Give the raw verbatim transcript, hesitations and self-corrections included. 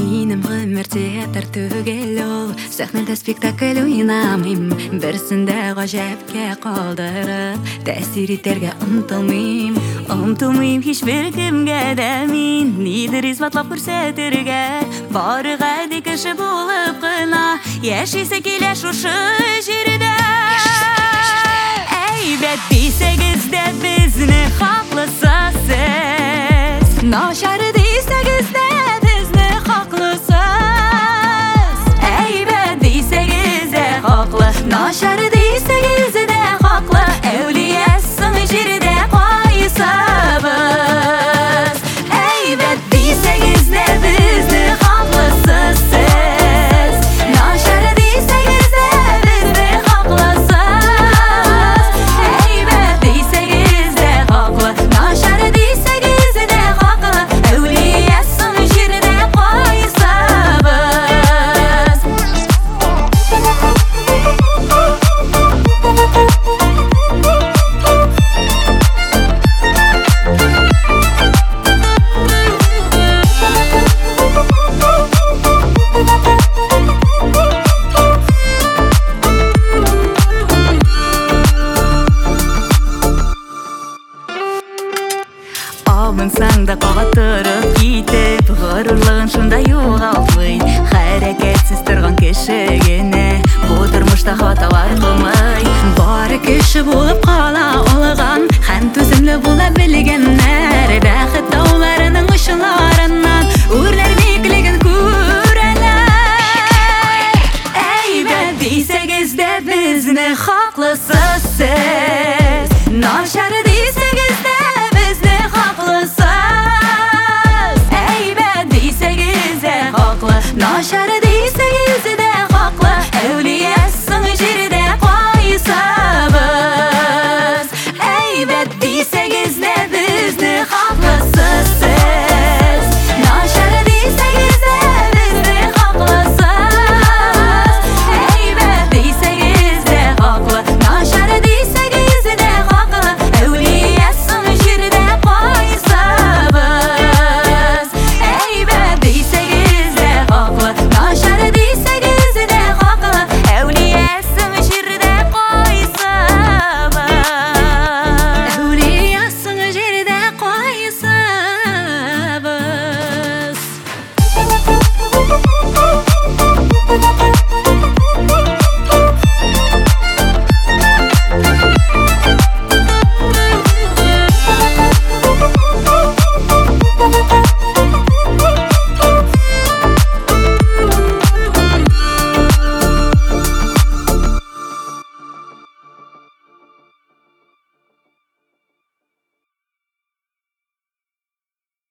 Минем гомер театр түгел ул, сәхнәдә спектакль уйнамыйм. Берсендә гаҗәпкә калдырып, тәэсир итәргә омтылмыйм. Омтылмыйм һичбер кемгә дә мин, нидер исбатлап күрсәтергә. Бары гади кеше булып кына, яшисе килә шушы җирдә. Әйбәт дисәгез дә безне хаклысыз, начар дисәгез дә безне хаклысыз. Әйбәт дисәгез дә хаклы, начар дисәгез дә хаклы. Әүлиясын җирдә кайсыбыз? Әйбәт дисәгез дә безне хаклысыз, начар дисәгез дә безне хаклысыз. Әйбәт дисәгез дә хаклы, начар дисәгез дә хаклы. Әүлиясын җирдә кайсыбыз? Абынсаң да кагатырып китеп, горурлыгын шунда югалтмый. Хәрәкәтсез торган кеше генә бу тормышта хаталар кылмый. Бары кеше булып кала алган һәм түземле була белгән